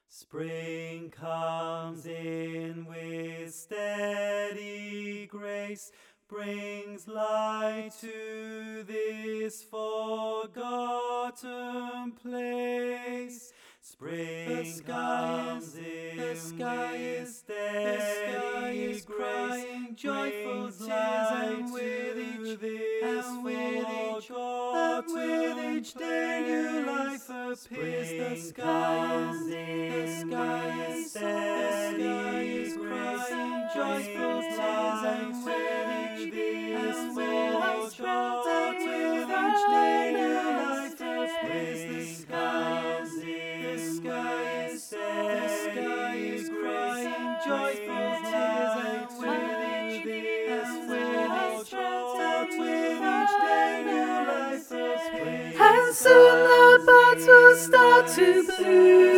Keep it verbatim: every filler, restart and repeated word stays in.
Spring comes in with steady grace, brings light to this forgotten place. Spring the sky comes is, in the sky with is, steady the sky is grace, crying joyful brings tears, light and with to each, this and with each, and forgotten with each day new life place. appears. The Spring sky comes is, the in sky with is, the steady sky is grace, crying joyful brings tears, light and to with each, this and with each, forgotten and with each day new life place. appears. The Spring sky comes is, the in sky with is, the sky steady is grace, crying joyful brings tears, light and to with each, this and with each, and forgotten with each day new life place. appears. Spring And soon the comes buds will in start to with bloom.